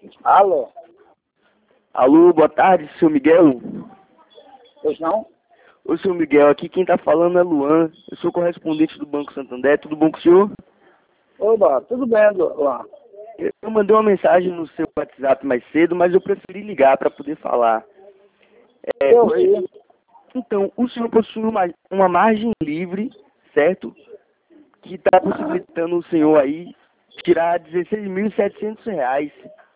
Alô? Alô, boa tarde, seu Miguel. Pois não? Ô, seu Miguel, aqui quem tá falando é Luan. Eu sou correspondente do Banco Santander. Tudo bom com o senhor? Oba, tudo bem, Luan. Eu mandei uma mensagem no seu WhatsApp mais cedo, mas eu preferi ligar para poder falar. Eu vi. Então, o senhor possui uma margem livre, certo? Que está possibilitando o senhor aí tirar R$ 16.700.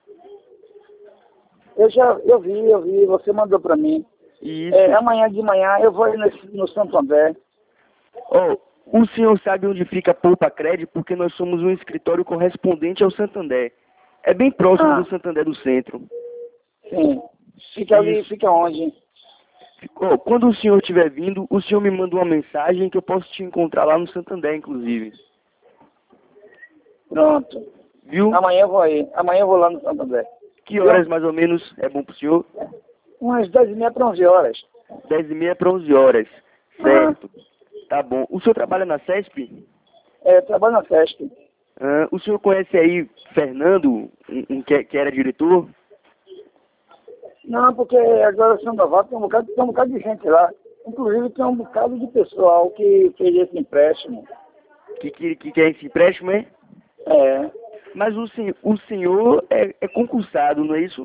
Eu vi, você mandou para mim. Isso. Amanhã de manhã eu vou ir no Santander. Oh, o senhor sabe onde fica a Poupa Crédito? Porque nós somos um escritório correspondente ao Santander. É bem próximo do Santander do Centro. Sim. Fica ali, fica onde? Oh, quando o senhor estiver vindo, o senhor me manda uma mensagem que eu posso te encontrar lá no Santander, inclusive. Pronto. Viu? Amanhã eu vou ir. Amanhã eu vou lá no Santander. Que horas mais ou menos é bom pro senhor? Umas 10h30 para 11 horas. 10h30 para 11 horas. Certo. Tá bom. O senhor trabalha na CESP? Eu trabalho na festa. O senhor conhece aí Fernando, que era diretor? Não, porque agora o São Novato tem um bocado de gente lá. Inclusive tem um bocado de pessoal que fez esse empréstimo. Que quer esse empréstimo, é? É. Mas o senhor é concursado, não é isso?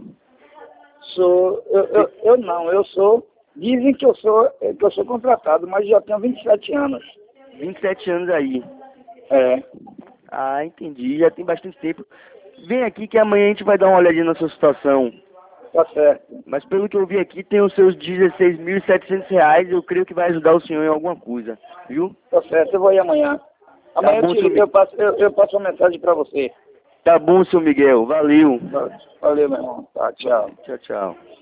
Eu sou. Dizem que eu sou contratado, mas já tenho 27 anos. 27 anos aí. É. Ah, entendi. Já tem bastante tempo. Vem aqui que amanhã a gente vai dar uma olhadinha na sua situação. Tá certo. Mas pelo que eu vi aqui, tem os seus R$ 16.700. Eu creio que vai ajudar o senhor em alguma coisa. Viu? Tá certo, eu vou ir amanhã. Amanhã bom, eu passo uma mensagem para você. Tá bom, seu Miguel. Valeu. Valeu, meu irmão. Tá, tchau. Tchau, tchau.